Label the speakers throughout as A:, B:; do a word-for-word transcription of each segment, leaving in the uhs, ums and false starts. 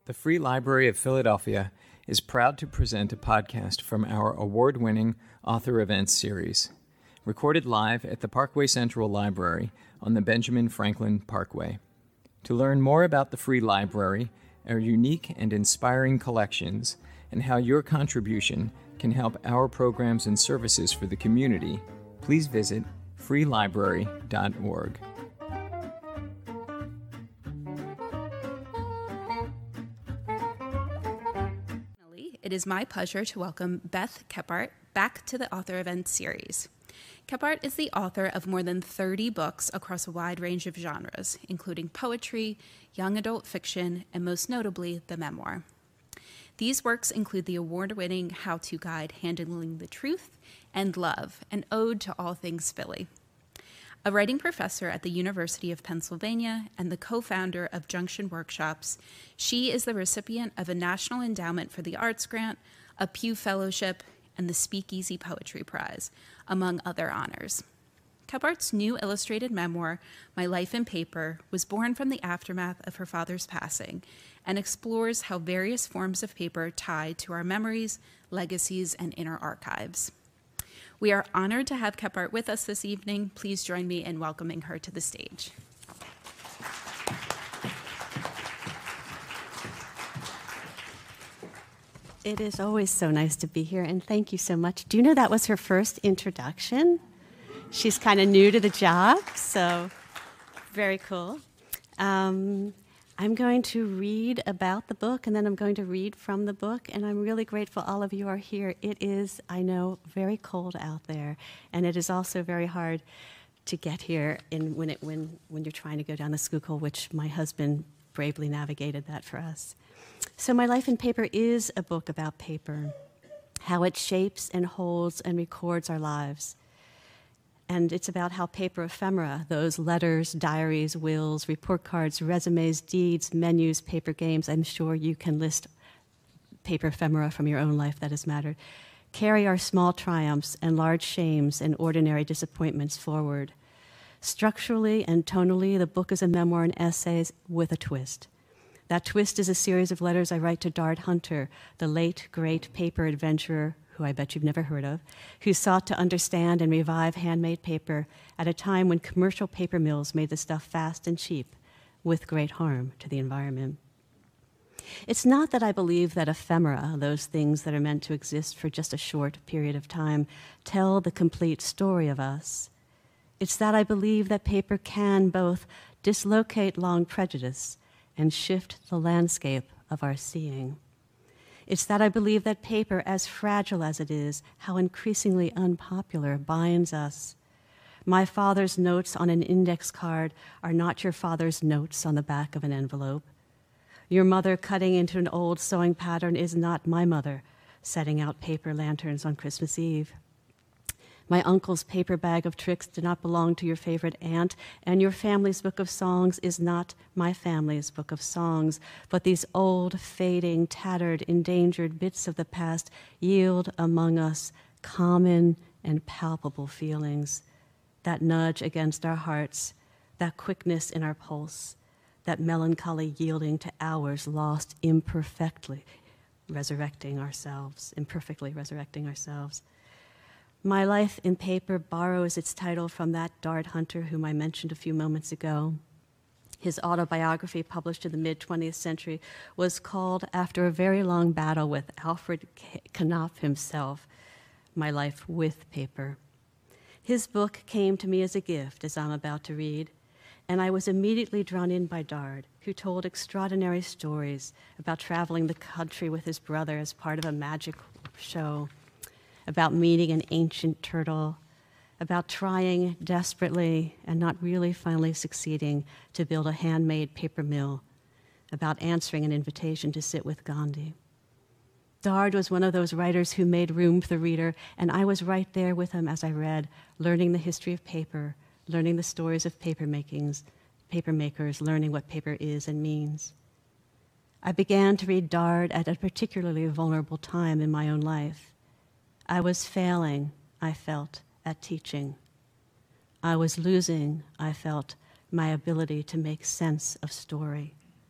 A: The Free Library of Philadelphia is proud to present a podcast from our award-winning Author Events series, recorded live at the Parkway Central Library on the Benjamin Franklin Parkway. To learn more about the Free Library, our unique and inspiring collections, and how your contribution can help our programs and services for the community, please visit free library dot org.
B: It is my pleasure to welcome Beth Kephart back to the Author Events series. Kephart is the author of more than thirty books across a wide range of genres, including poetry, young adult fiction, and most notably, the memoir. These works include the award-winning how-to guide Handling the Truth and Love, an ode to all things Philly. A writing professor at the University of Pennsylvania and the co-founder of Junction Workshops, she is the recipient of a National Endowment for the Arts grant, a Pew Fellowship, and the Speakeasy Poetry Prize, among other honors. Kephart's new illustrated memoir, My Life in Paper, was born from the aftermath of her father's passing and explores how various forms of paper tie to our memories, legacies, and inner archives. We are honored to have Kephart with us this evening. Please join me in welcoming her to the stage.
C: It is always so nice to be here, and thank you so much. Do you know that was her first introduction? She's kind of new to the job, so very cool. Um, I'm going to read about the book, and then I'm going to read from the book, and I'm really grateful all of you are here. It is, I know, very cold out there, and it is also very hard to get here in when, it, when, when you're trying to go down the Schuylkill, which my husband bravely navigated that for us. So My Life in Paper is a book about paper, how it shapes and holds and records our lives. And it's about how paper ephemera, those letters, diaries, wills, report cards, resumes, deeds, menus, paper games, I'm sure you can list paper ephemera from your own life that has mattered, carry our small triumphs and large shames and ordinary disappointments forward. Structurally and tonally, the book is a memoir and essays with a twist. That twist is a series of letters I write to Dard Hunter, the late, great paper adventurer, who I bet you've never heard of, who sought to understand and revive handmade paper at a time when commercial paper mills made the stuff fast and cheap, with great harm to the environment. It's not that I believe that ephemera, those things that are meant to exist for just a short period of time, tell the complete story of us. It's that I believe that paper can both dislocate long prejudice and shift the landscape of our seeing. It's that I believe that paper, as fragile as it is, how increasingly unpopular, binds us. My father's notes on an index card are not your father's notes on the back of an envelope. Your mother cutting into an old sewing pattern is not my mother setting out paper lanterns on Christmas Eve. My uncle's paper bag of tricks did not belong to your favorite aunt, and your family's book of songs is not my family's book of songs, but these old, fading, tattered, endangered bits of the past yield among us common and palpable feelings, that nudge against our hearts, that quickness in our pulse, that melancholy yielding to hours lost imperfectly, resurrecting ourselves, imperfectly resurrecting ourselves. My Life in Paper borrows its title from that Dard Hunter whom I mentioned a few moments ago. His autobiography, published in the mid-twentieth century, was called, after a very long battle with Alfred Knopf himself, My Life with Paper. His book came to me as a gift, as I'm about to read, and I was immediately drawn in by Dard, who told extraordinary stories about traveling the country with his brother as part of a magic show, about meeting an ancient turtle, about trying desperately and not really finally succeeding to build a handmade paper mill, about answering an invitation to sit with Gandhi. Dard was one of those writers who made room for the reader, and I was right there with him as I read, learning the history of paper, learning the stories of paper makings, paper makers, learning what paper is and means. I began to read Dard at a particularly vulnerable time in my own life. I was failing, I felt, at teaching. I was losing, I felt, my ability to make sense of story.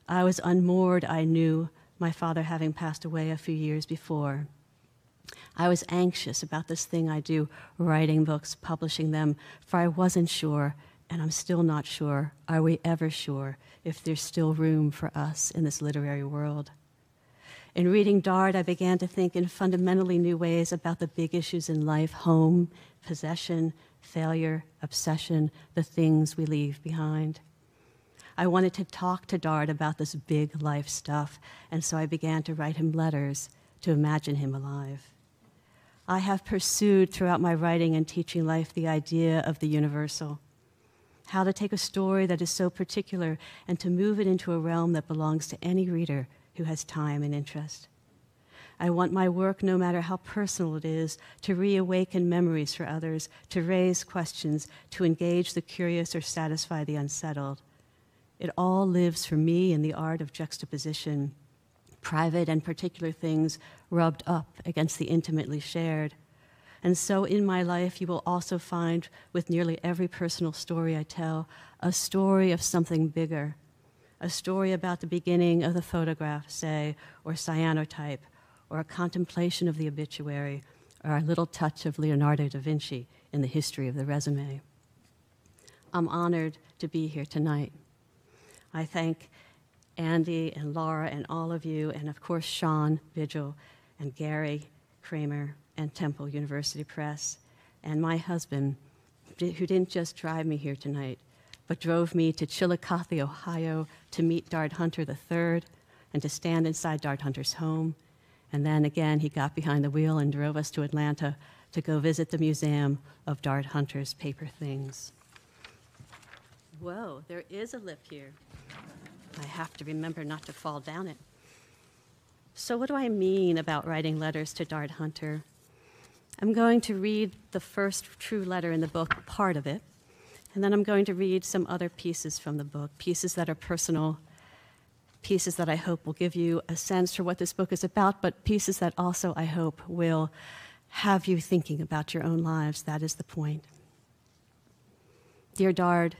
C: I was unmoored, I knew, my father having passed away a few years before. I was anxious about this thing I do, writing books, publishing them, for I wasn't sure, and I'm still not sure, are we ever sure, if there's still room for us in this literary world. In reading Dard, I began to think in fundamentally new ways about the big issues in life: home, possession, failure, obsession, the things we leave behind. I wanted to talk to Dard about this big life stuff, and so I began to write him letters to imagine him alive. I have pursued throughout my writing and teaching life the idea of the universal, how to take a story that is so particular and to move it into a realm that belongs to any reader who has time and interest. I want my work, no matter how personal it is, to reawaken memories for others, to raise questions, to engage the curious or satisfy the unsettled. It all lives for me in the art of juxtaposition, private and particular things rubbed up against the intimately shared. And so in my life, you will also find, with nearly every personal story I tell, a story of something bigger, a story about the beginning of the photograph, say, or cyanotype, or a contemplation of the obituary, or a little touch of Leonardo da Vinci in the history of the resume. I'm honored to be here tonight. I thank Andy and Laura and all of you, and of course Sean Vigil and Gary Kramer and Temple University Press, and my husband, who didn't just drive me here tonight, but drove me to Chillicothe, Ohio, to meet Dard Hunter the third and to stand inside Dard Hunter's home. And then again, he got behind the wheel and drove us to Atlanta to go visit the museum of Dard Hunter's paper things. Whoa, there is a lip here. I have to remember not to fall down it. So what do I mean about writing letters to Dard Hunter? I'm going to read the first true letter in the book, part of it, and then I'm going to read some other pieces from the book, pieces that are personal, pieces that I hope will give you a sense for what this book is about, but pieces that also, I hope, will have you thinking about your own lives. That is the point. Dear Dard,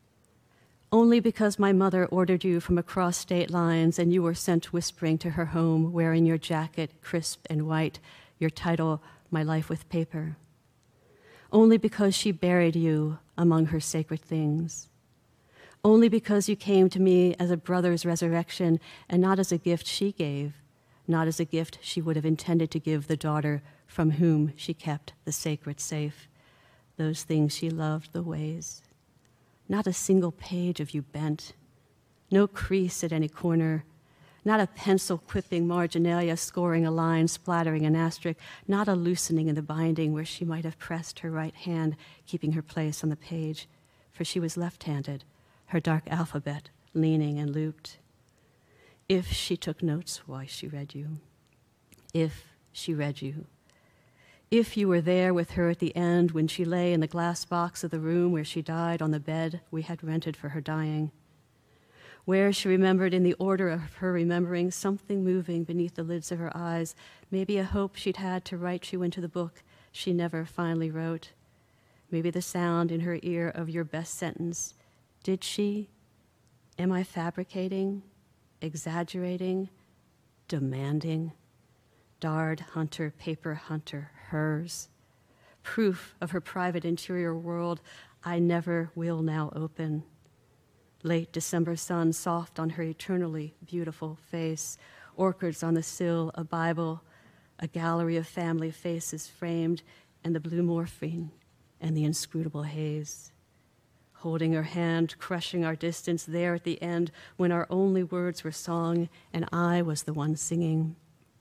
C: only because my mother ordered you from across state lines and you were sent whispering to her home, wearing your jacket, crisp and white, your title, My Life with Paper. Only because she buried you among her sacred things. Only because you came to me as a brother's resurrection and not as a gift she gave, not as a gift she would have intended to give the daughter from whom she kept the sacred safe, those things she loved, the ways. Not a single page of you bent, no crease at any corner, not a pencil quipping marginalia, scoring a line, splattering an asterisk, not a loosening in the binding where she might have pressed her right hand, keeping her place on the page, for she was left-handed, her dark alphabet leaning and looped. If she took notes while she read you, if she read you, if you were there with her at the end when she lay in the glass box of the room where she died on the bed we had rented for her dying, where she remembered in the order of her remembering something moving beneath the lids of her eyes, maybe a hope she'd had to write you into the book she never finally wrote, maybe the sound in her ear of your best sentence. Did she? Am I fabricating, exaggerating, demanding? Dard Hunter, paper hunter, hers. Proof of her private interior world I never will now open. Late December sun soft on her eternally beautiful face, orchids on the sill, a Bible, a gallery of family faces framed, and the blue morphine and the inscrutable haze. Holding her hand, crushing our distance there at the end when our only words were song and I was the one singing.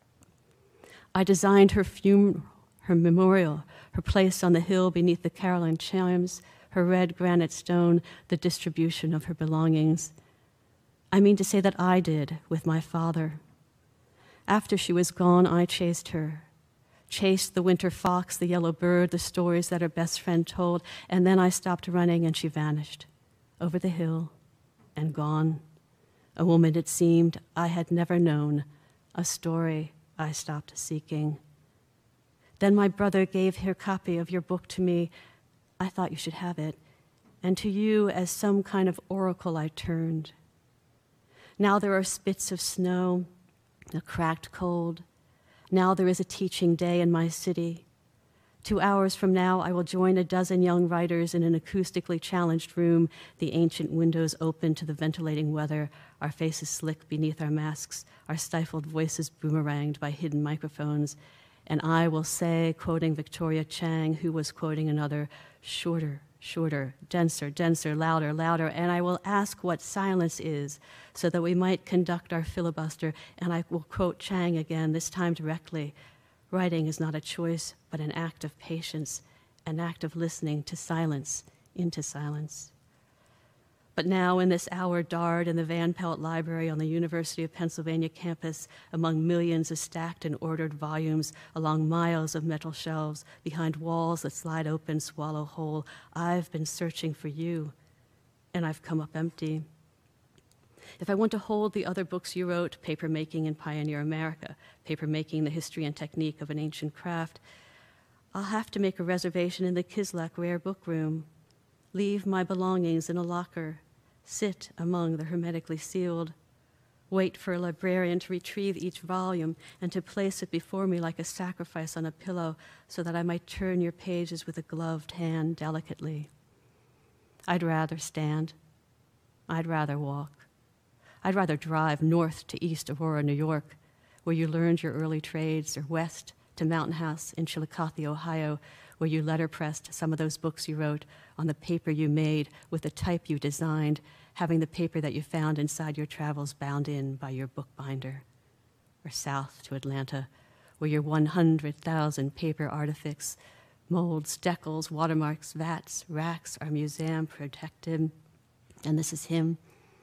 C: I designed her funeral, her memorial, her place on the hill beneath the Caroline chimes, her red granite stone, the distribution of her belongings. I mean to say that I did with my father. After she was gone, I chased her, chased the winter fox, the yellow bird, the stories that her best friend told, and then I stopped running and she vanished over the hill and gone. A woman, it seemed, I had never known, a story I stopped seeking. Then my brother gave her copy of your book to me. I thought you should have it. And to you, as some kind of oracle, I turned. Now there are spits of snow, a cracked cold. Now there is a teaching day in my city. Two hours from now, I will join a dozen young writers in an acoustically challenged room, the ancient windows open to the ventilating weather, our faces slick beneath our masks, our stifled voices boomeranged by hidden microphones. And I will say, quoting Victoria Chang, who was quoting another, shorter, shorter, denser, denser, louder, louder, and I will ask what silence is so that we might conduct our filibuster, and I will quote Chang again, this time directly. Writing is not a choice, but an act of patience, an act of listening to silence, into silence. But now, in this hour, Dard in the Van Pelt Library on the University of Pennsylvania campus, among millions of stacked and ordered volumes, along miles of metal shelves, behind walls that slide open, swallow whole, I've been searching for you, and I've come up empty. If I want to hold the other books you wrote, Papermaking in Pioneer America, Papermaking, the History and Technique of an Ancient Craft, I'll have to make a reservation in the Kislak Rare Book Room, leave my belongings in a locker, sit among the hermetically sealed, wait for a librarian to retrieve each volume and to place it before me like a sacrifice on a pillow so that I might turn your pages with a gloved hand delicately. I'd rather stand. I'd rather walk. I'd rather drive north to East Aurora, New York, where you learned your early trades, or west to Mountain House in Chillicothe, Ohio, where you letterpressed some of those books you wrote on the paper you made with the type you designed, having the paper that you found inside your travels bound in by your bookbinder. Or south to Atlanta, where your one hundred thousand paper artifacts, molds, decals, watermarks, vats, racks are museum protected. And this is him.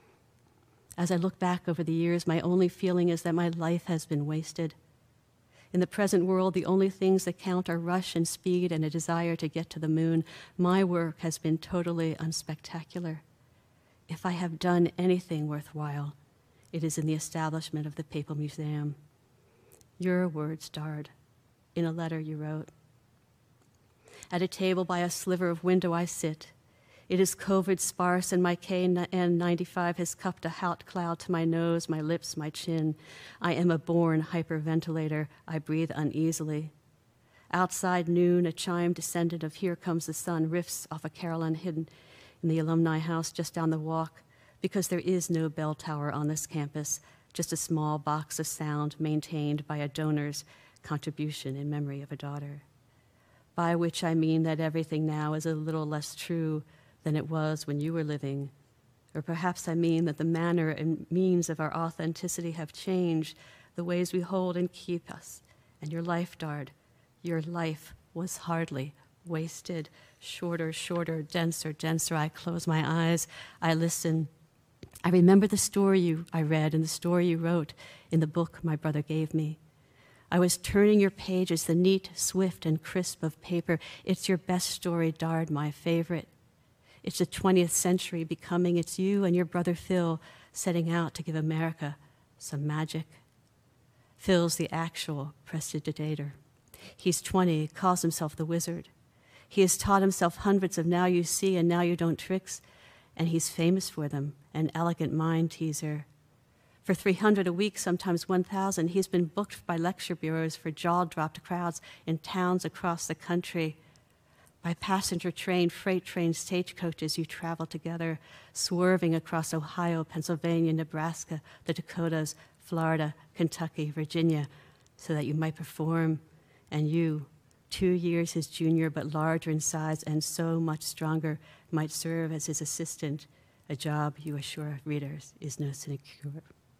C: As I look back over the years, my only feeling is that my life has been wasted. In the present world, the only things that count are rush and speed and a desire to get to the moon. My work has been totally unspectacular. If I have done anything worthwhile, it is in the establishment of the Papal Museum. Your words, Dard, in a letter you wrote. At a table by a sliver of window I sit. It is COVID sparse, and my K N ninety-five has cupped a hot cloud to my nose, my lips, my chin. I am a born hyperventilator. I breathe uneasily. Outside noon, a chime descendant of Here Comes the Sun riffs off a carillon hidden in the alumni house just down the walk, because there is no bell tower on this campus, just a small box of sound maintained by a donor's contribution in memory of a daughter. By which I mean that everything now is a little less true than it was when you were living. Or perhaps I mean that the manner and means of our authenticity have changed, the ways we hold and keep us. And your life, Dard, your life was hardly wasted. Shorter, shorter, denser, denser. I close my eyes. I listen. I remember the story you I read and the story you wrote in the book my brother gave me. I was turning your pages, the neat, swift, and crisp of paper. It's your best story, Dard, my favorite. It's the twentieth century becoming. It's you and your brother Phil setting out to give America some magic. Phil's the actual prestidigitator. He's twenty, calls himself the wizard. He has taught himself hundreds of now you see and now you don't tricks, and he's famous for them, an elegant mind teaser. For three hundred a week, sometimes one thousand, he's been booked by lecture bureaus for jaw-dropped crowds in towns across the country. By passenger train, freight train, stagecoaches, you travel together, swerving across Ohio, Pennsylvania, Nebraska, the Dakotas, Florida, Kentucky, Virginia, so that you might perform. And you, two years his junior, but larger in size and so much stronger, might serve as his assistant, a job you assure readers is no sinecure.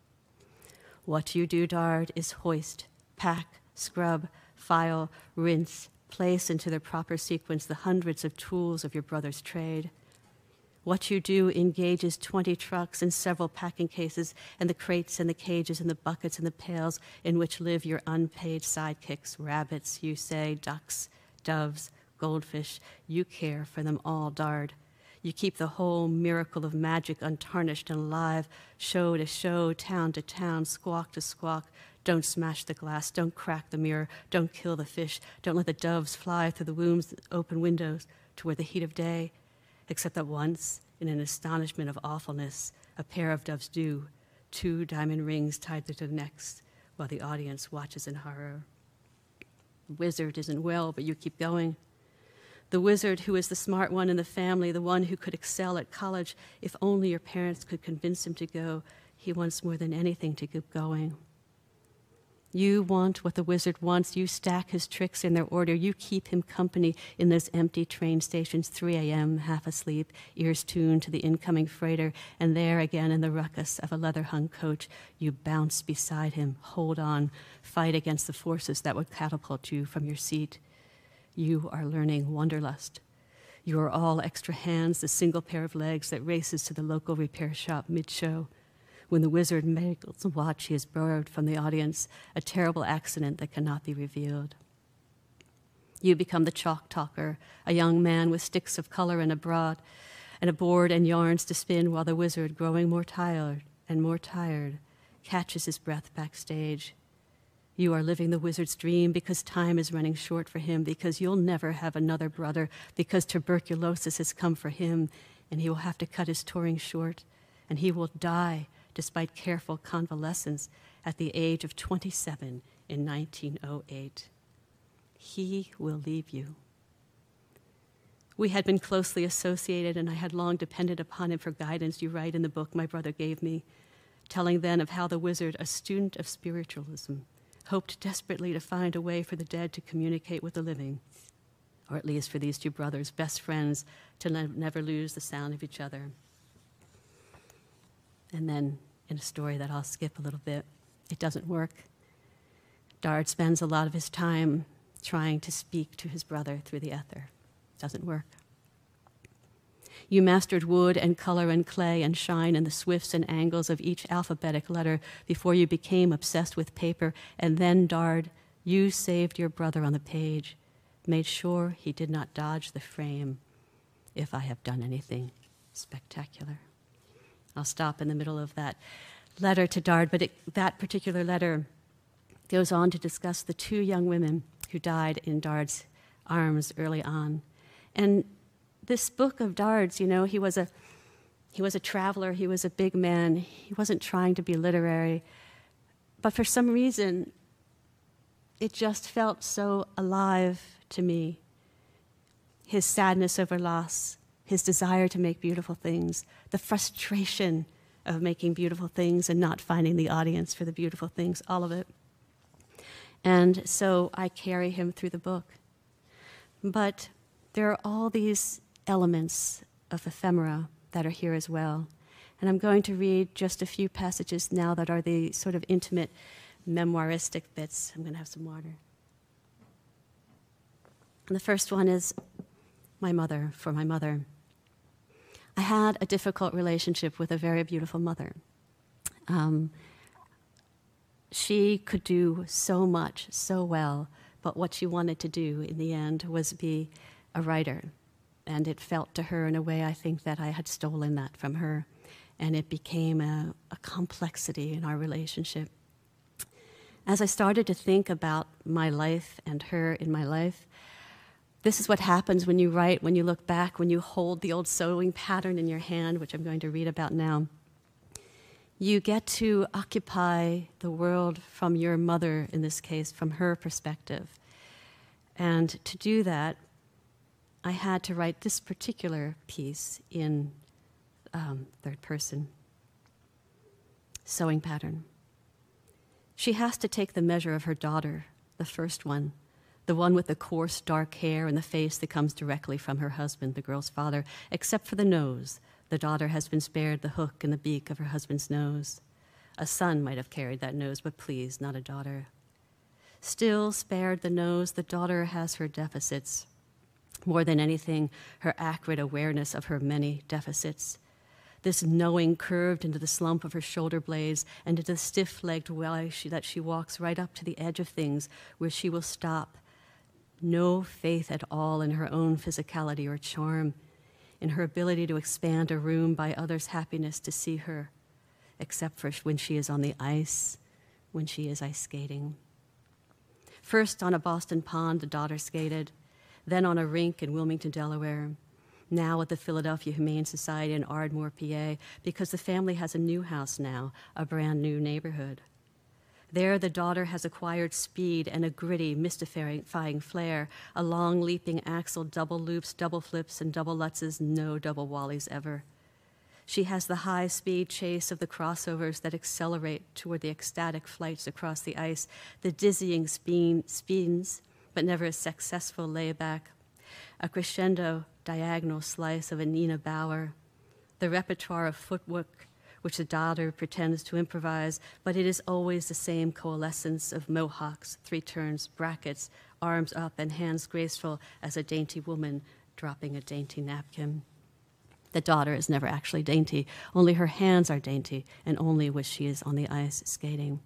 C: What you do, Dard, is hoist, pack, scrub, file, rinse, place into their proper sequence the hundreds of tools of your brother's trade. What you do engages twenty trucks and several packing cases and the crates and the cages and the buckets and the pails in which live your unpaid sidekicks, rabbits, you say, ducks, doves, goldfish. You care for them all, Dard. You keep the whole miracle of magic untarnished and alive, show to show, town to town, squawk to squawk. Don't smash the glass, don't crack the mirror, don't kill the fish, don't let the doves fly through the womb's open windows toward the heat of day, except that once, in an astonishment of awfulness, a pair of doves do, two diamond rings tied to their necks while the audience watches in horror. The wizard isn't well, but you keep going. The wizard who is the smart one in the family, the one who could excel at college if only your parents could convince him to go. He wants more than anything to keep going. You want what the wizard wants. You stack his tricks in their order. You keep him company in those empty train stations, three a.m., half asleep, ears tuned to the incoming freighter, and there again in the ruckus of a leather-hung coach, you bounce beside him, hold on, fight against the forces that would catapult you from your seat. You are learning wanderlust. You are all extra hands, the single pair of legs that races to the local repair shop mid-show. When the wizard makes a watch, he is borrowed from the audience, a terrible accident that cannot be revealed. You become the chalk talker, a young man with sticks of color and a broad, and a board and yarns to spin, while the wizard, growing more tired and more tired, catches his breath backstage. You are living the wizard's dream because time is running short for him, because you'll never have another brother, because tuberculosis has come for him, and he will have to cut his touring short, and he will die despite careful convalescence at the age of twenty-seven in nineteen oh eight. He will leave you. We had been closely associated, and I had long depended upon him for guidance, you write in the book my brother gave me, telling then of how the wizard, a student of spiritualism, hoped desperately to find a way for the dead to communicate with the living, or at least for these two brothers, best friends, to ne- never lose the sound of each other. And then, in a story that I'll skip a little bit, it doesn't work. Dard spends a lot of his time trying to speak to his brother through the ether. It doesn't work. You mastered wood and color and clay and shine and the swifts and angles of each alphabetic letter before you became obsessed with paper. And then, Dard, you saved your brother on the page, made sure he did not dodge the frame, if I have done anything spectacular. I'll stop in the middle of that letter to Dard, but it, that particular letter goes on to discuss the two young women who died in Dard's arms early on. And this book of Dard's, you know, he was a he was a traveler, he was a big man, he wasn't trying to be literary, but for some reason, it just felt so alive to me. His sadness over loss, his desire to make beautiful things, the frustration of making beautiful things and not finding the audience for the beautiful things, all of it. And so I carry him through the book. But there are all these elements of ephemera that are here as well. And I'm going to read just a few passages now that are the sort of intimate, memoiristic bits. I'm going to have some water. And the first one is my mother, for my mother. I had a difficult relationship with a very beautiful mother. Um, she could do so much, so well, but what she wanted to do in the end was be a writer. And it felt to her in a way, I think, that I had stolen that from her. And it became a, a complexity in our relationship. As I started to think about my life and her in my life, this is what happens when you write, when you look back, when you hold the old sewing pattern in your hand, which I'm going to read about now. You get to occupy the world from your mother, in this case, from her perspective. And to do that, I had to write this particular piece in um, third person. Sewing pattern. She has to take the measure of her daughter, the first one, the one with the coarse, dark hair and the face that comes directly from her husband, the girl's father, except for the nose. The daughter has been spared the hook in the beak of her husband's nose. A son might have carried that nose, but please, not a daughter. Still spared the nose, the daughter has her deficits. More than anything, her acrid awareness of her many deficits. This knowing curved into the slump of her shoulder blades and into the stiff-legged way she, that she walks right up to the edge of things where she will stop. No faith at all in her own physicality or charm, in her ability to expand a room by others' happiness to see her, except for when she is on the ice, when she is ice skating. First on a Boston pond, the daughter skated, then on a rink in Wilmington, Delaware. now at the Philadelphia Humane Society in Ardmore, P A, because the family has a new house now, a brand new neighborhood. There, the daughter has acquired speed and a gritty, mystifying flair, a long leaping axle, double loops, double flips, and double lutzes, no double whallies ever. She has the high-speed chase of the crossovers that accelerate toward the ecstatic flights across the ice, the dizzying spin, spins, but never a successful layback, a crescendo diagonal slice of a Nina Bauer, the repertoire of footwork which the daughter pretends to improvise, but it is always the same coalescence of mohawks, three turns, brackets, arms up and hands graceful as a dainty woman dropping a dainty napkin. The daughter is never actually dainty, only her hands are dainty, and only when she is on the ice skating.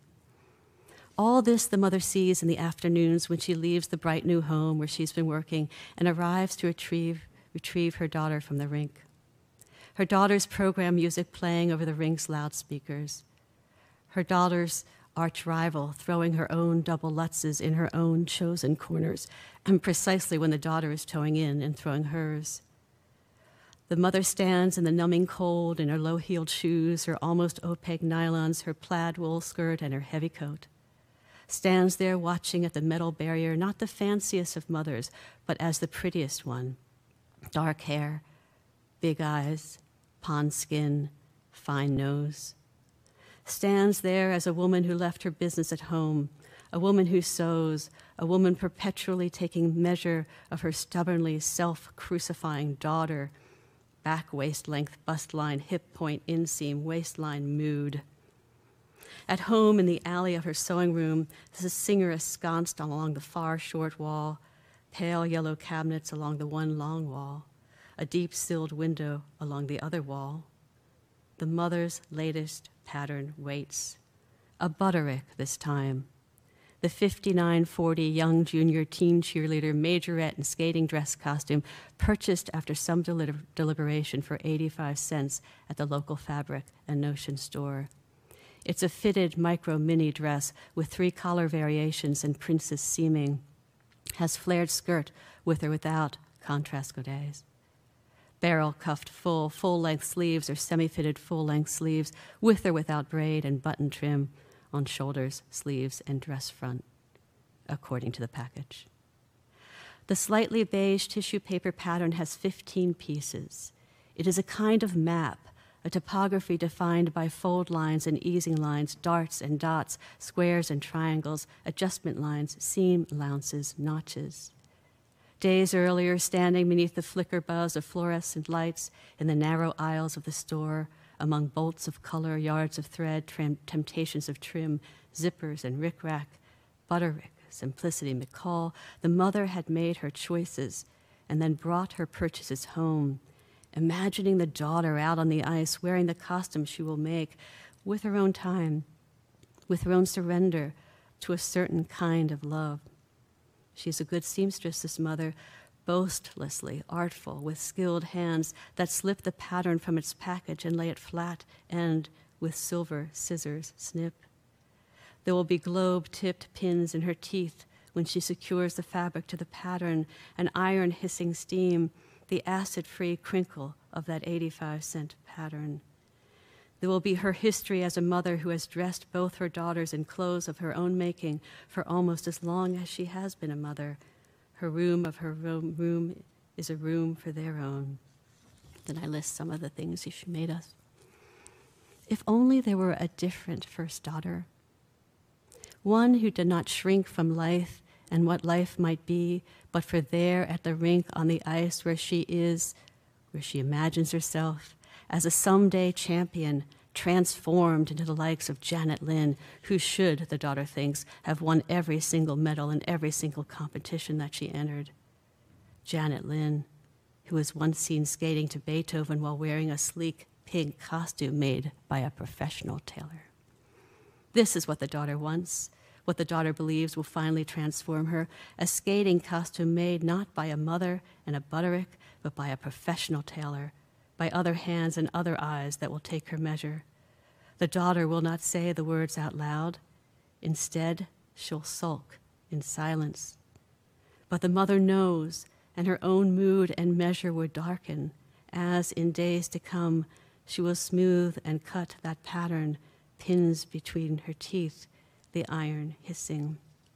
C: All this the mother sees in the afternoons when she leaves the bright new home where she's been working and arrives to retrieve, retrieve her daughter from the rink. Her daughter's program music playing over the rink's loudspeakers. Her daughter's arch rival throwing her own double lutzes in her own chosen corners, and precisely when the daughter is towing in and throwing hers. The mother stands in the numbing cold in her low-heeled shoes, her almost opaque nylons, her plaid wool skirt, and her heavy coat. Stands there watching at the metal barrier, not the fanciest of mothers, but as the prettiest one. Dark hair, big eyes, pond skin, fine nose. Stands there as a woman who left her business at home, a woman who sews, a woman perpetually taking measure of her stubbornly self-crucifying daughter, back waist-length, bust line, hip point, inseam, waistline, mood. At home in the alley of her sewing room, there's a singer ensconced along the far short wall, pale yellow cabinets along the one long wall, a deep-silled window along the other wall. The mother's latest pattern waits. A Butterick this time. The fifty-nine forty young junior teen cheerleader majorette and skating dress costume purchased after some deli- deliberation for eighty-five cents at the local fabric and notion store. It's a fitted micro mini dress with three collar variations and princess seaming. Has flared skirt with or without contrast godets. Barrel cuffed full, full-length sleeves or semi-fitted full-length sleeves with or without braid and button trim on shoulders, sleeves, and dress front, according to the package. The slightly beige tissue paper pattern has fifteen pieces. It is a kind of map, a topography defined by fold lines and easing lines, darts and dots, squares and triangles, adjustment lines, seam allowances, notches. Days earlier, standing beneath the flicker buzz of fluorescent lights in the narrow aisles of the store, among bolts of color, yards of thread, tram- temptations of trim, zippers and rickrack, Butterick, Simplicity McCall, the mother had made her choices and then brought her purchases home, imagining the daughter out on the ice wearing the costume she will make with her own time, with her own surrender to a certain kind of love. She's a good seamstress, this mother, boastlessly artful, with skilled hands that slip the pattern from its package and lay it flat and, with silver scissors, snip. There will be globe-tipped pins in her teeth when she secures the fabric to the pattern, an iron-hissing steam, the acid-free crinkle of that eighty-five cent pattern. There will be her history as a mother who has dressed both her daughters in clothes of her own making for almost as long as she has been a mother. Her room of her room, room is a room for their own. Then I list some of the things she made us. If only there were a different first daughter, one who did not shrink from life and what life might be, but for there at the rink on the ice where she is, where she imagines herself as a someday champion, transformed into the likes of Janet Lynn, who should, the daughter thinks, have won every single medal in every single competition that she entered. Janet Lynn, who was once seen skating to Beethoven while wearing a sleek pink costume made by a professional tailor. This is what the daughter wants, what the daughter believes will finally transform her, a skating costume made not by a mother and a Butterick, but by a professional tailor, by other hands and other eyes that will take her measure. The daughter will not say the words out loud. Instead, she'll sulk in silence. But the mother knows, and her own mood and measure would darken, as in days to come she will smooth and cut that pattern, pins between her teeth, the iron hissing.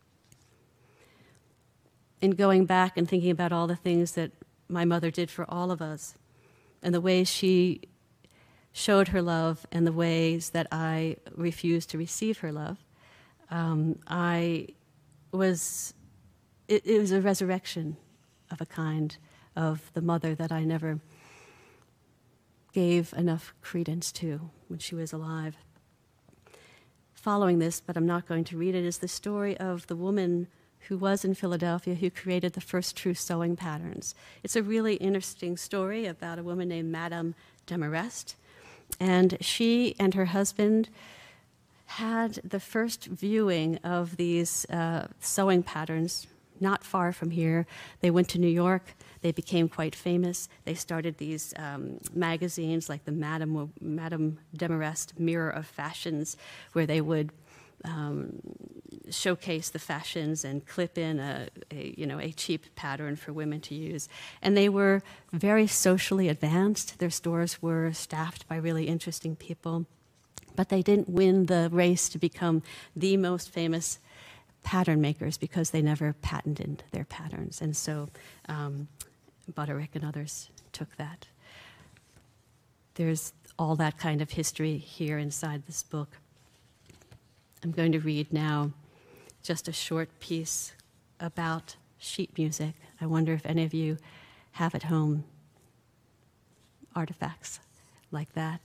C: In going back and thinking about all the things that my mother did for all of us, and the ways she showed her love and the ways that I refused to receive her love, um, I was, it, it was a resurrection of a kind of the mother that I never gave enough credence to when she was alive. Following this, but I'm not going to read it, is the story of the woman who was in Philadelphia who created the first true sewing patterns. It's a really interesting story about a woman named Madame Demarest, and she and her husband had the first viewing of these uh, sewing patterns not far from here. They went to New York. They became quite famous. They started these um, magazines like the Madame, Madame Demarest Mirror of Fashions, where they would um, showcase the fashions and clip in a, a, you know, a cheap pattern for women to use. And they were very socially advanced. Their stores were staffed by really interesting people. But they didn't win the race to become the most famous pattern makers because they never patented their patterns. And so um, Butterick and others took that. There's all that kind of history here inside this book. I'm going to read now just a short piece about sheet music. I wonder if any of you have at home artifacts like that.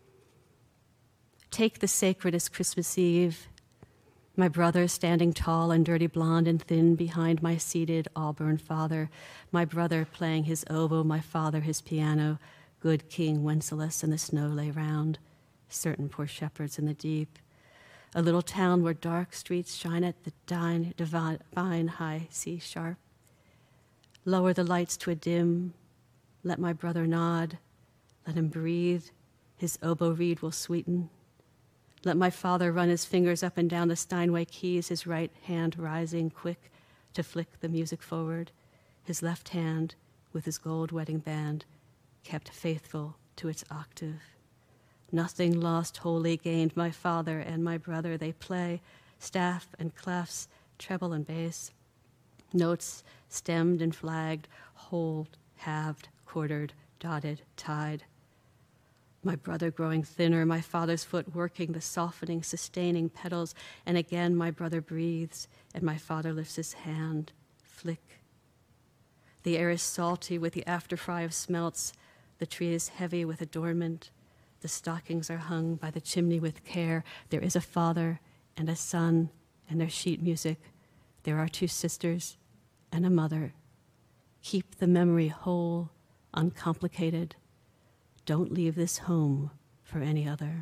C: Take the sacredest Christmas Eve, my brother standing tall and dirty blonde and thin behind my seated Auburn father, my brother playing his oboe, my father his piano, good King Wenceslas, and the snow lay round, certain poor shepherds in the deep. A little town where dark streets shine at the divine, divine high C sharp. Lower the lights to a dim, let my brother nod, let him breathe, his oboe reed will sweeten. Let my father run his fingers up and down the Steinway keys, his right hand rising quick to flick the music forward, his left hand, with his gold wedding band, kept faithful to its octave. Nothing lost, wholly gained, my father and my brother, they play, staff and clefs, treble and bass, notes stemmed and flagged, whole, halved, quartered, dotted, tied. My brother growing thinner, my father's foot working the softening, sustaining pedals, and again my brother breathes, and my father lifts his hand, flick. The air is salty with the afterfry of smelts, the tree is heavy with adornment, the stockings are hung by the chimney with care. There is a father and a son and their sheet music. There are two sisters and a mother. Keep the memory whole, uncomplicated. Don't leave this home for any other.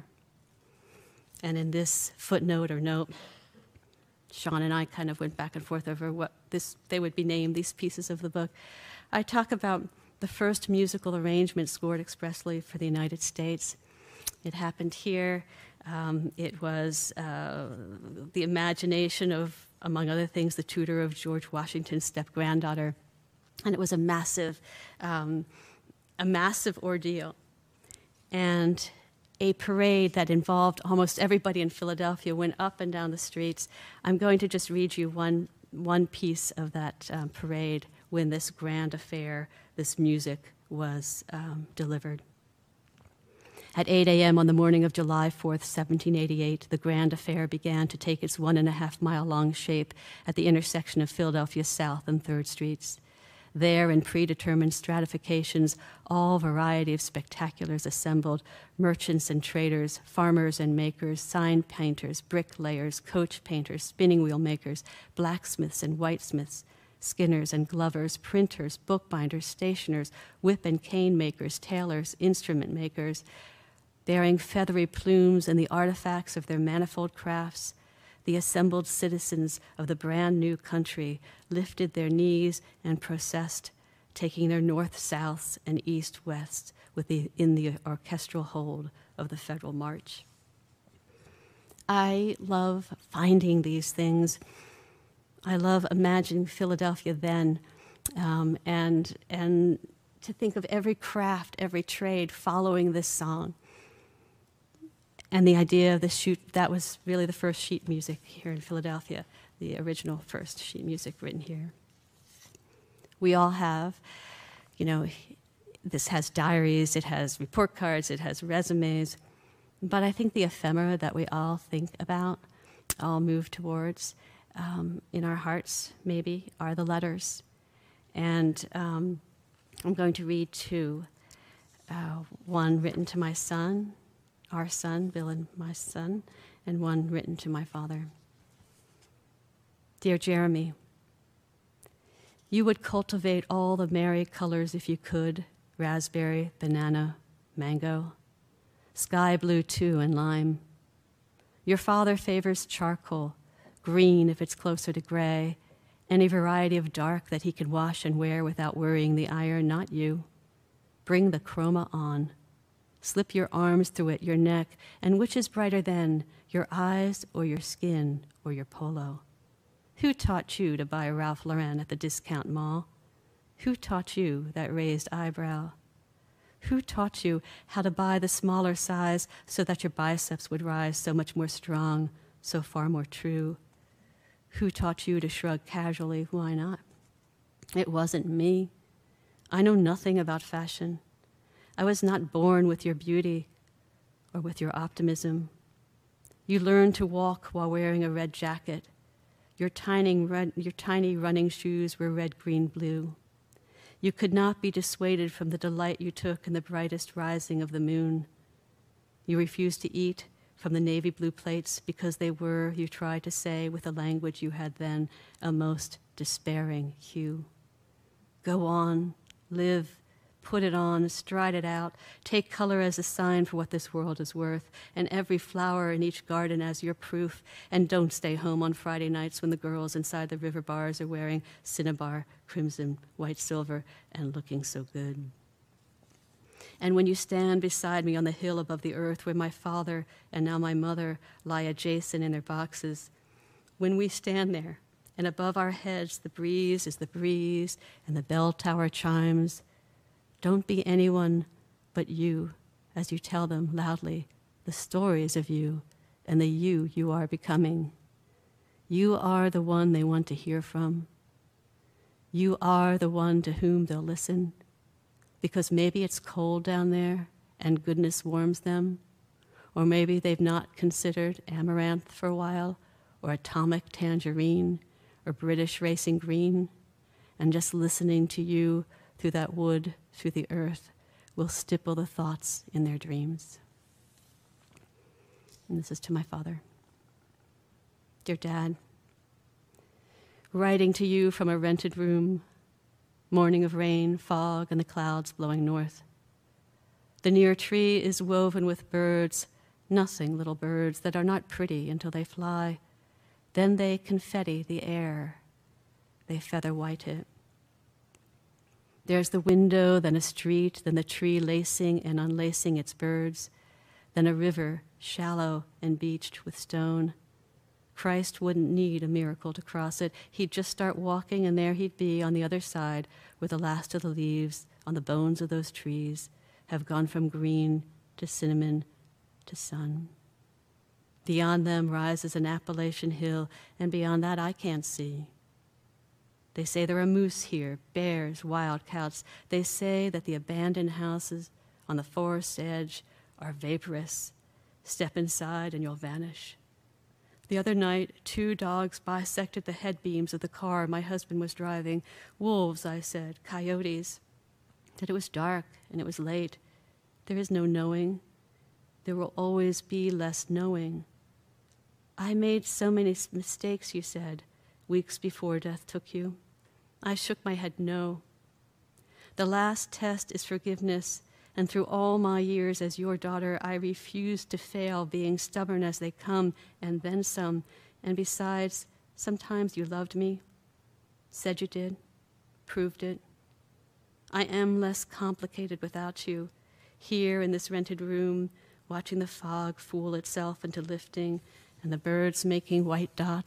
C: And in this footnote or note, Sean and I kind of went back and forth over what this they would be named, these pieces of the book. I talk about the first musical arrangement scored expressly for the United States. It happened here. Um, it was uh, the imagination of, among other things, the tutor of George Washington's step-granddaughter. And it was a massive, um, a massive ordeal. And a parade that involved almost everybody in Philadelphia went up and down the streets. I'm going to just read you one, one piece of that um, parade when this grand affair, this music, was um, delivered. At eight a.m. on the morning of July fourth, seventeen eighty-eight, the grand affair began to take its one and a half mile long shape at the intersection of Philadelphia South and third Streets. There, in predetermined stratifications, all variety of spectaculars assembled, merchants and traders, farmers and makers, sign painters, bricklayers, coach painters, spinning wheel makers, blacksmiths and whitesmiths, skinners and glovers, printers, bookbinders, stationers, whip and cane makers, tailors, instrument makers, bearing feathery plumes and the artifacts of their manifold crafts. The assembled citizens of the brand new country lifted their knees and processed, taking their north-souths and east-wests within the orchestral hold of the Federal March. I love finding these things. I love imagining Philadelphia then um, and and to think of every craft, every trade following this song. And the idea of the shoot, that was really the first sheet music here in Philadelphia, the original first sheet music written here. We all have, you know, this has diaries, it has report cards, it has resumes, but I think the ephemera that we all think about, all move towards, um, in our hearts maybe, are the letters. And um, I'm going to read two. Uh, one written to my son, our son, Bill and my son, and one written to my father. Dear Jeremy, you would cultivate all the merry colors if you could, raspberry, banana, mango, sky blue too, and lime. Your father favors charcoal, green if it's closer to gray, any variety of dark that he can wash and wear without worrying the iron, not you. Bring the chroma on. Slip your arms through it, your neck, and which is brighter then, your eyes or your skin or your polo? Who taught you to buy Ralph Lauren at the discount mall? Who taught you that raised eyebrow? Who taught you how to buy the smaller size so that your biceps would rise so much more strong, so far more true? Who taught you to shrug casually? Why not? It wasn't me. I know nothing about fashion. I was not born with your beauty or with your optimism. You learned to walk while wearing a red jacket. Your tiny, run, your tiny running shoes were red, green, blue. You could not be dissuaded from the delight you took in the brightest rising of the moon. You refused to eat from the navy blue plates because they were, you tried to say with a language you had then, a most despairing hue. Go on, live, put it on, stride it out, take color as a sign for what this world is worth, and every flower in each garden as your proof, and don't stay home on Friday nights when the girls inside the river bars are wearing cinnabar, crimson, white silver, and looking so good. And when you stand beside me on the hill above the earth where my father and now my mother lie adjacent in their boxes, when we stand there, and above our heads the breeze is the breeze and the bell tower chimes, don't be anyone but you as you tell them loudly the stories of you and the you you are becoming. You are the one they want to hear from. You are the one to whom they'll listen, because maybe it's cold down there and goodness warms them, or maybe they've not considered amaranth for a while, or atomic tangerine, or British racing green, and just listening to you through that wood, through the earth, will stipple the thoughts in their dreams. And this is to my father. Dear Dad, writing to you from a rented room, morning of rain, fog, and the clouds blowing north. The near tree is woven with birds, nothing little birds that are not pretty until they fly. Then they confetti the air. They feather white it. There's the window, then a street, then the tree lacing and unlacing its birds, then a river, shallow and beached with stone. Christ wouldn't need a miracle to cross it. He'd just start walking, and there he'd be on the other side, where the last of the leaves on the bones of those trees have gone from green to cinnamon to sun. Beyond them rises an Appalachian hill, and beyond that I can't see. They say there are moose here, bears, wildcats. They say that the abandoned houses on the forest edge are vaporous. Step inside and you'll vanish. The other night, two dogs bisected the head beams of the car my husband was driving. Wolves, I said, coyotes. That it was dark and it was late. There is no knowing. There will always be less knowing. I made so many mistakes, you said, weeks before death took you. I shook my head no. The last test is forgiveness, and through all my years as your daughter, I refused to fail, being stubborn as they come, and then some. And besides, sometimes you loved me, said you did, proved it. I am less complicated without you, here in this rented room, watching the fog fool itself into lifting, and the birds making white dots,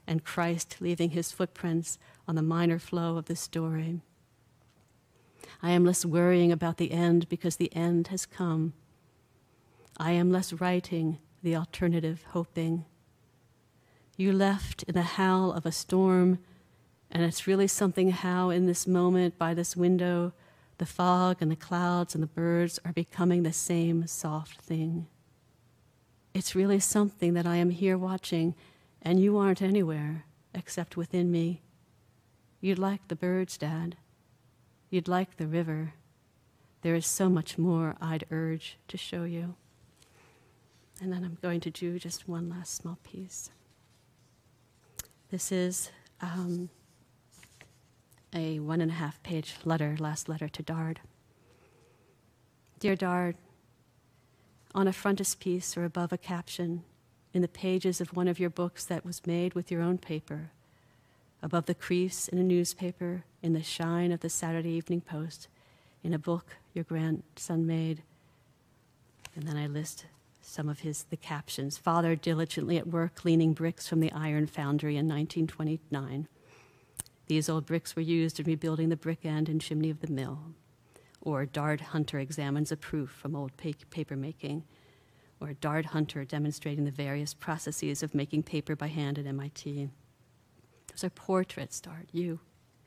C: and Christ leaving his footprints on the minor flow of the story. I am less worrying about the end because the end has come. I am less writing the alternative hoping. You left in the howl of a storm, and it's really something how in this moment by this window, the fog and the clouds and the birds are becoming the same soft thing. It's really something that I am here watching, and you aren't anywhere except within me. You'd like the birds, Dad. You'd like the river. There is so much more I'd urge to show you. And then I'm going to do just one last small piece. This is um, a one and a half page letter, last letter to Dard. Dear Dard, on a frontispiece or above a caption, in the pages of one of your books that was made with your own paper, above the crease in a newspaper, in the shine of the Saturday Evening Post, in a book your grandson made. And then I list some of his the captions. Father diligently at work cleaning bricks from the iron foundry in nineteen twenty-nine. These old bricks were used in rebuilding the brick end and chimney of the mill. Or Dard Hunter examines a proof from old pa- paper making. Or Dard Hunter demonstrating the various processes of making paper by hand at M I T. Those are portraits, Dard, you.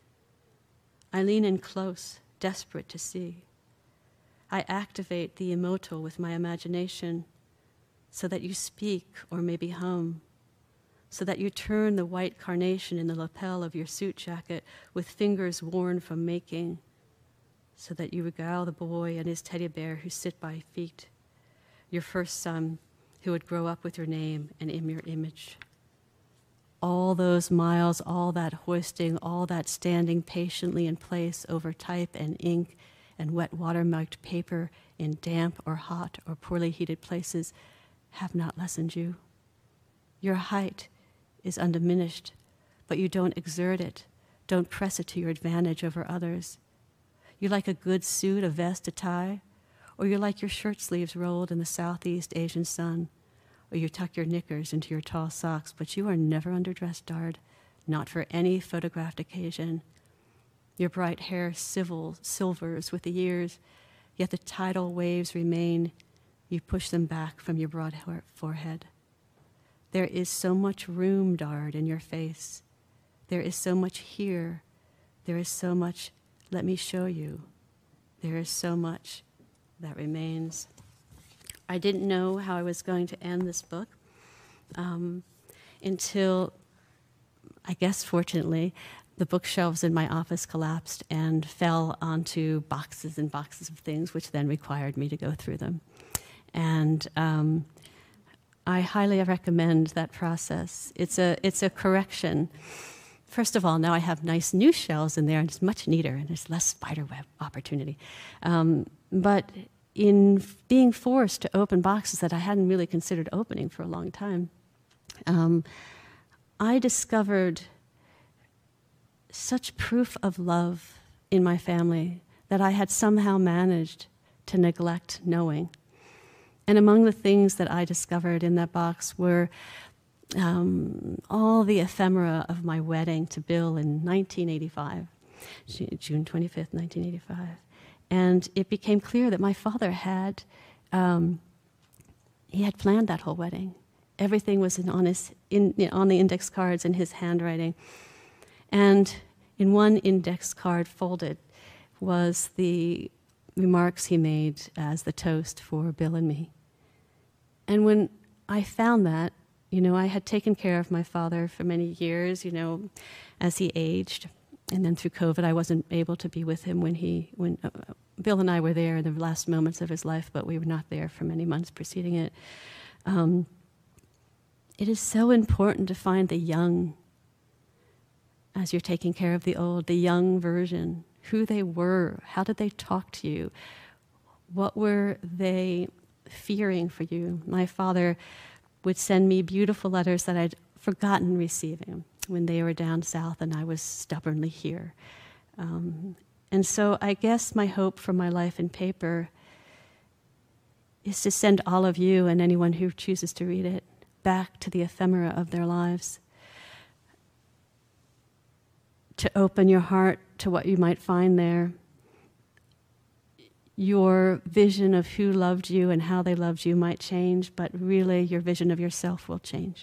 C: I lean in close, desperate to see. I activate the emotal with my imagination so that you speak or maybe hum, so that you turn the white carnation in the lapel of your suit jacket with fingers worn from making, so that you regale the boy and his teddy bear who sit by feet, your first son who would grow up with your name and in your image. All those miles, all that hoisting, all that standing patiently in place over type and ink and wet watermarked paper in damp or hot or poorly heated places have not lessened you. Your height is undiminished, but you don't exert it, don't press it to your advantage over others. You like a good suit, a vest, a tie, or you like your shirt sleeves rolled in the Southeast Asian sun, or you tuck your knickers into your tall socks, but you are never underdressed, Dard, not for any photographed occasion. Your bright hair civil, silvers with the years, yet the tidal waves remain. You push them back from your broad forehead. There is so much room, Dard, in your face. There is so much here. There is so much, let me show you. There is so much that remains. I didn't know how I was going to end this book um, until, I guess fortunately, the bookshelves in my office collapsed and fell onto boxes and boxes of things, which then required me to go through them. And um, I highly recommend that process. It's a it's a correction. First of all, now I have nice new shelves in there, and it's much neater, and there's less spiderweb opportunity. Um, but in f- being forced to open boxes that I hadn't really considered opening for a long time, um, I discovered such proof of love in my family that I had somehow managed to neglect knowing. And among the things that I discovered in that box were um, all the ephemera of my wedding to Bill in nineteen eighty-five, June twenty-fifth, nineteen eighty-five. And it became clear that my father had, um, he had planned that whole wedding. Everything was in, on, his, in, you know, on the index cards in his handwriting. And in one index card folded was the remarks he made as the toast for Bill and me. And when I found that, you know, I had taken care of my father for many years, you know, as he aged. And then through COVID, I wasn't able to be with him when he, when uh, Bill and I were there in the last moments of his life, but we were not there for many months preceding it. Um, it is so important to find the young as you're taking care of the old, the young version, who they were, how did they talk to you, what were they fearing for you. My father would send me beautiful letters that I'd forgotten receiving when they were down south and I was stubbornly here. Um, and so I guess my hope for my life in paper is to send all of you and anyone who chooses to read it back to the ephemera of their lives. to open your heart to what you might find there. Your vision of who loved you and how they loved you might change, but really your vision of yourself will change.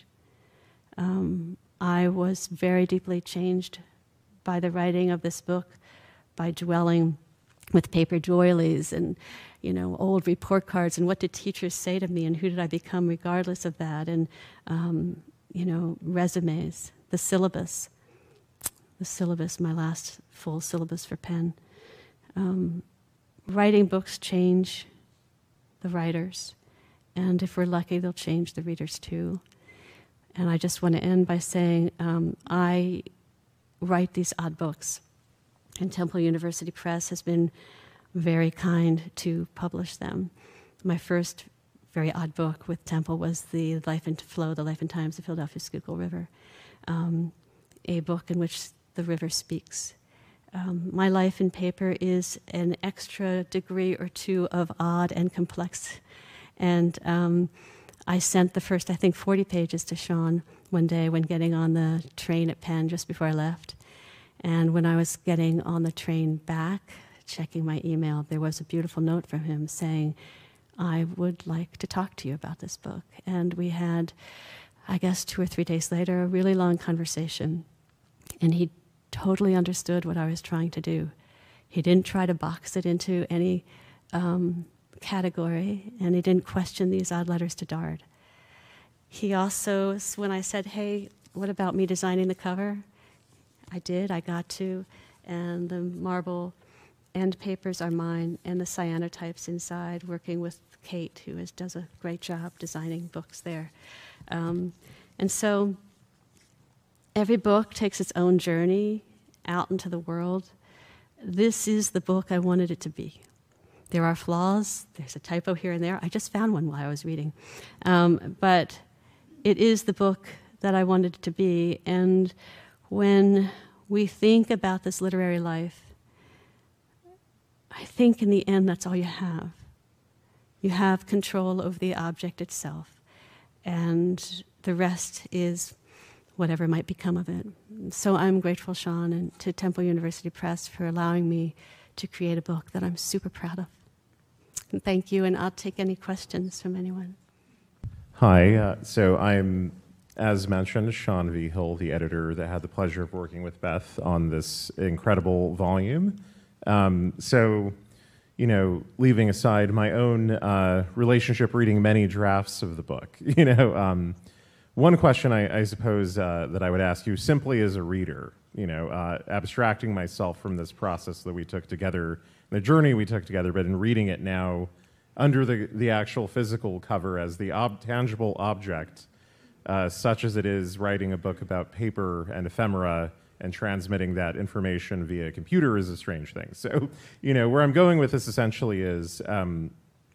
C: Um, I was very deeply changed by the writing of this book, by dwelling with paper doilies and, you know, old report cards and what did teachers say to me and who did I become regardless of that, and, um, you know, resumes, the syllabus, the syllabus, my last full syllabus for Penn. Um, writing books change the writers, and if we're lucky, they'll change the readers too. And I just want to end by saying um, I write these odd books, and Temple University Press has been very kind to publish them. My first very odd book with Temple was The Life and Flow, The Life and Times of the Philadelphia Schuylkill River, um, a book in which the river speaks. Um, my life in paper is an extra degree or two of odd and complex. And um, I sent the first, I think, forty pages to Sean one day when getting on the train at Penn just before I left. And when I was getting on the train back, checking my email, there was a beautiful note from him saying, I would like to talk to you about this book. And we had, I guess, two or three days later, a really long conversation. And he totally understood what I was trying to do. He didn't try to box it into any um, category, and he didn't question these odd letters to Dard. He also, when I said, hey, what about me designing the cover? I did, I got to, and the marble end papers are mine, and the cyanotypes inside, working with Kate, who is, does a great job designing books there. Um, and so every book takes its own journey out into the world. This is the book I wanted it to be. There are flaws. There's a typo here and there. I just found one while I was reading. Um, but it is the book that I wanted it to be. And when we think about this literary life, I think in the end that's all you have. You have control over the object itself. And the rest is whatever might become of it. So I'm grateful, Sean, and to Temple University Press for allowing me to create a book that I'm super proud of. And thank you, and I'll take any questions from anyone.
D: Hi, uh, so I'm, as mentioned, Sean V. Hill, the editor that had the pleasure of working with Beth on this incredible volume. Um, so, you know, leaving aside my own uh, relationship reading many drafts of the book, you know, um, one question I, I suppose uh, that I would ask you simply as a reader, you know, uh, abstracting myself from this process that we took together, the journey we took together, but in reading it now under the, the actual physical cover as the ob tangible object, uh, such as it is writing a book about paper and ephemera and transmitting that information via computer is a strange thing. So, you know, where I'm going with this essentially is um,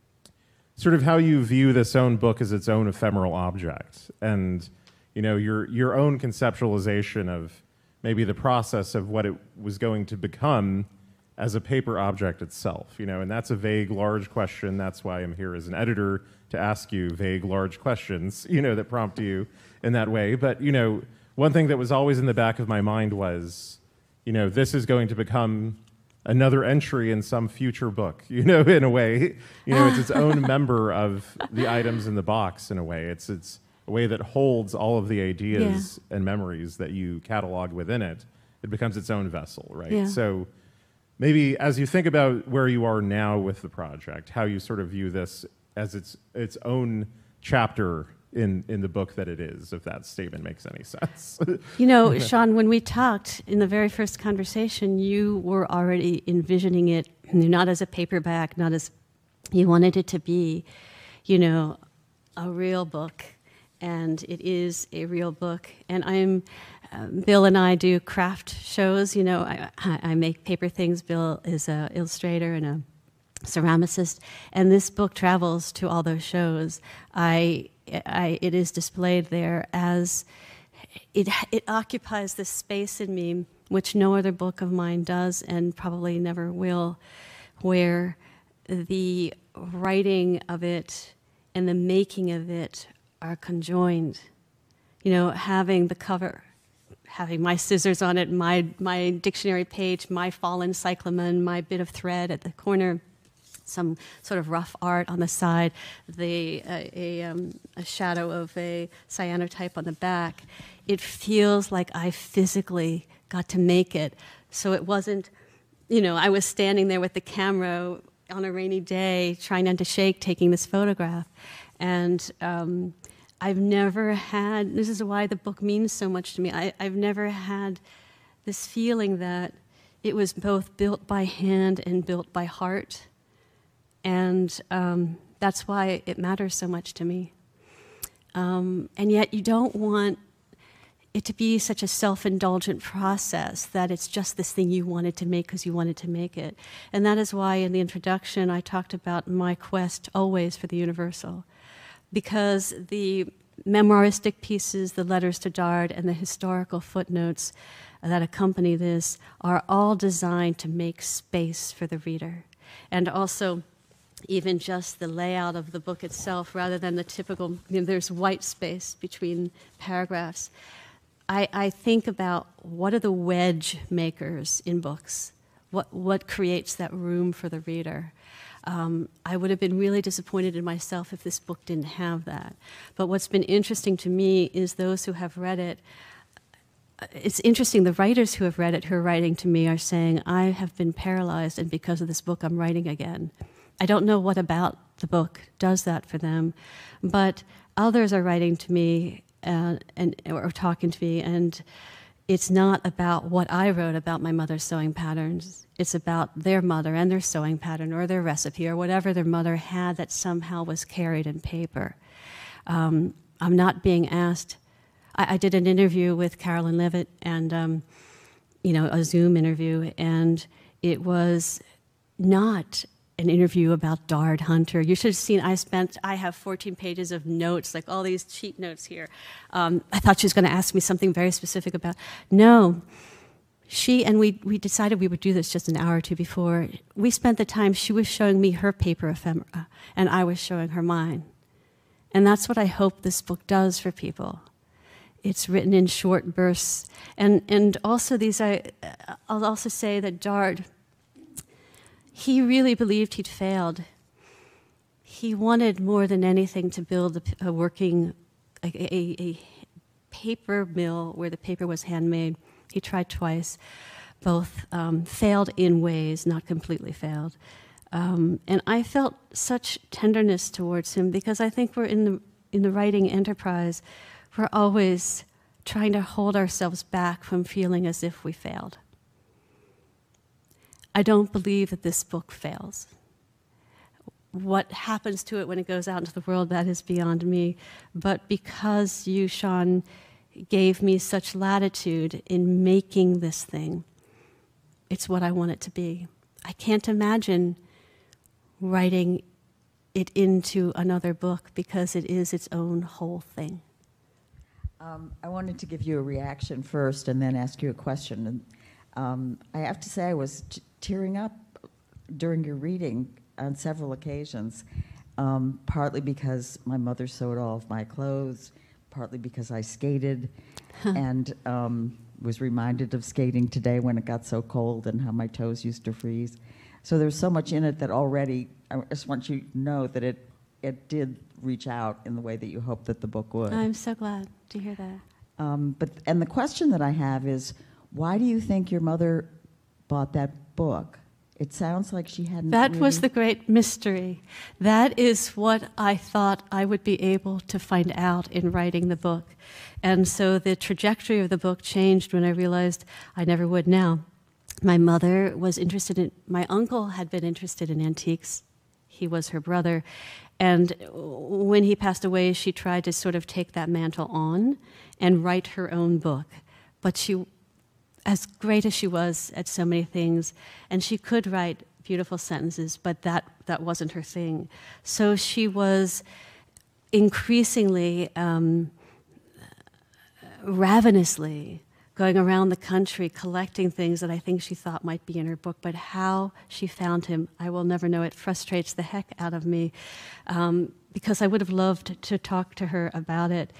D: sort of how you view this own book as its own ephemeral object, and you know your your own conceptualization of maybe the process of what it was going to become as a paper object itself. You know, and that's a vague, large question. That's why I'm here as an editor to ask you vague, large questions. You know, that prompt you in that way. But you know, one thing that was always in the back of my mind was, you know, this is going to become another entry in some future book, you know, in a way. You know, it's its own member of the items in the box, in a way. It's, it's a way that holds all of the ideas yeah. and memories that you catalog within it. It becomes its own vessel, right?
C: Yeah.
D: So maybe as you think about where you are now with the project, how you sort of view this as its, its own chapter in, in the book that it is, if that statement makes any sense.
C: You know, Sean, when we talked in the very first conversation, you were already envisioning it, not as a paperback, not as, you wanted it to be, you know, a real book. And it is a real book. And I'm, um, Bill and I do craft shows, you know, I, I make paper things. Bill is an illustrator and a ceramicist, and this book travels to all those shows. I I, it is displayed there as, it, it occupies this space in me, which no other book of mine does and probably never will, where the writing of it and the making of it are conjoined. You know, having the cover, having my scissors on it, my, my dictionary page, my fallen cyclamen, my bit of thread at the corner, some sort of rough art on the side, the, uh, a, um, a shadow of a cyanotype on the back. It feels like I physically got to make it. So it wasn't, you know, I was standing there with the camera on a rainy day, trying not to shake, taking this photograph. And um, I've never had, this is why the book means so much to me, I, I've never had this feeling that it was both built by hand and built by heart. And um, that's why it matters so much to me. Um, and yet you don't want it to be such a self-indulgent process that it's just this thing you wanted to make because you wanted to make it. And that is why in the introduction I talked about my quest always for the universal. Because the memoiristic pieces, the letters to Dard, and the historical footnotes that accompany this are all designed to make space for the reader. And also, even just the layout of the book itself, rather than the typical, you know, there's white space between paragraphs. I, I think about what are the wedge makers in books? What, what creates that room for the reader? Um, I would have been really disappointed in myself if this book didn't have that. But what's been interesting to me is those who have read it. It's interesting, the writers who have read it, who are writing to me, are saying, I have been paralyzed, and because of this book, I'm writing again. I don't know what about the book does that for them, but others are writing to me uh, and or talking to me, and it's not about what I wrote about my mother's sewing patterns. It's about their mother and their sewing pattern or their recipe or whatever their mother had that somehow was carried in paper. Um, I'm not being asked. I, I did an interview with Carolyn Levitt, and um, you know, a Zoom interview, and it was not an interview about Dard Hunter. You should have seen, I spent, I have fourteen pages of notes, like all these cheat notes here. Um, I thought she was going to ask me something very specific about, no, she, and we, we decided we would do this just an hour or two before. We spent the time, she was showing me her paper ephemera, and I was showing her mine. And that's what I hope this book does for people. It's written in short bursts. And, and also these, I, I'll also say that Dard, he really believed he'd failed. He wanted more than anything to build a, a working, a, a, a paper mill where the paper was handmade. He tried twice. Both um, failed in ways, not completely failed. Um, and I felt such tenderness towards him because I think we're in the, in the writing enterprise, we're always trying to hold ourselves back from feeling as if we failed. I don't believe that this book fails. What happens to it when it goes out into the world, that is beyond me. But because you, Sean, gave me such latitude in making this thing, it's what I want it to be. I can't imagine writing it into another book because it is its own whole thing.
E: Um, I wanted to give you a reaction first and then ask you a question. And um, I have to say I was t- tearing up during your reading on several occasions, um, partly because my mother sewed all of my clothes, partly because I skated and um, was reminded of skating today when it got so cold and how my toes used to freeze. So there's so much in it that already, I just want you to know that it, it did reach out in the way that you hoped that the book would.
C: I'm so glad to hear that.
E: Um, but and the question that I have is, why do you think your mother bought that book? It sounds like she hadn't.
C: That
E: really...
C: was the great mystery. That is what I thought I would be able to find out in writing the book. And so the trajectory of the book changed when I realized I never would now. My mother was interested in, my uncle had been interested in antiques. He was her brother. And when he passed away, she tried to sort of take that mantle on and write her own book. But she, as great as she was at so many things, and she could write beautiful sentences, but that, that wasn't her thing. So she was increasingly, um, ravenously going around the country collecting things that I think she thought might be in her book, but how she found him, I will never know. It frustrates the heck out of me um, because I would have loved to talk to her about it.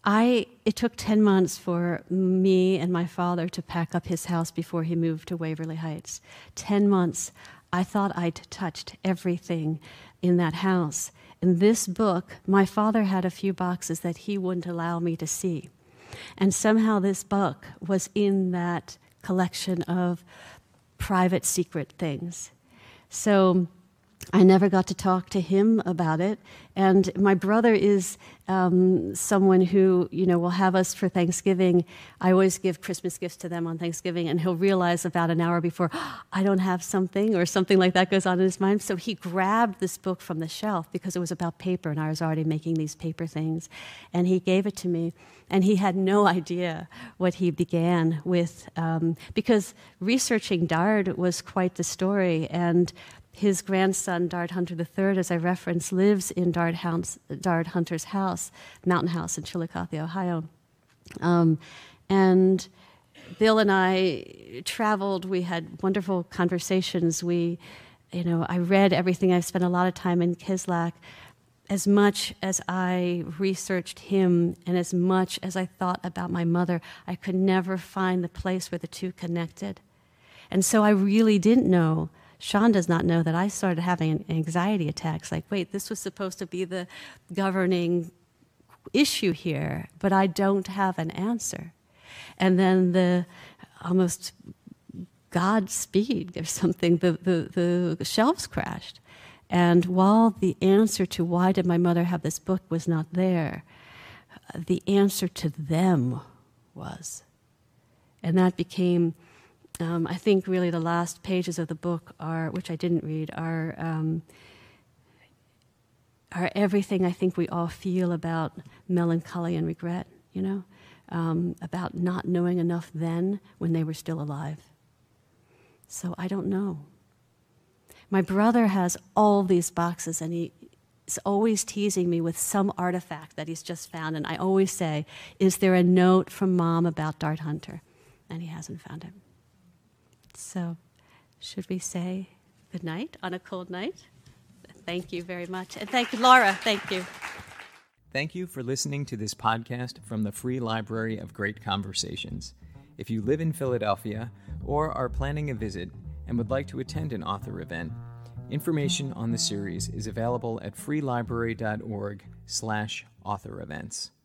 C: I, it took ten months for me and my father to pack up his house before he moved to Waverly Heights. ten months. I thought I'd touched everything in that house. In this book, my father had a few boxes that he wouldn't allow me to see. And somehow this book was in that collection of private, secret things. So I never got to talk to him about it. And my brother is um, someone who, you know, will have us for Thanksgiving. I always give Christmas gifts to them on Thanksgiving, and he'll realize about an hour before, oh, I don't have something, or something like that goes on in his mind. So he grabbed this book from the shelf because it was about paper, and I was already making these paper things. And he gave it to me, and he had no idea what he began with, um, because researching Dard was quite the story. And his grandson, Dard Hunter the Third, as I referenced, lives in Dard, House, Dard Hunter's house, Mountain House in Chillicothe, Ohio. Um, and Bill and I traveled. We had wonderful conversations. We, you know, I read everything. I spent a lot of time in Kislak. As much as I researched him and as much as I thought about my mother, I could never find the place where the two connected. And so I really didn't know. Sean does not know that I started having anxiety attacks. Like, wait, this was supposed to be the governing issue here, but I don't have an answer. And then the almost Godspeed or something, the, the, the shelves crashed. And while the answer to why did my mother have this book was not there, the answer to them was. And that became... Um, I think really the last pages of the book are, which I didn't read, are um, are everything I think we all feel about melancholy and regret, you know, um, about not knowing enough then when they were still alive. So I don't know. My brother has all these boxes, and he is always teasing me with some artifact that he's just found, and I always say, is there a note from Mom about Dard Hunter? And he hasn't found it. So, should we say good night on a cold night? Thank you very much. And thank you, Laura. Thank you.
A: Thank you for listening to this podcast from the Free Library of Great Conversations. If you live in Philadelphia or are planning a visit and would like to attend an author event, information on the series is available at freelibrary dot org slash author events.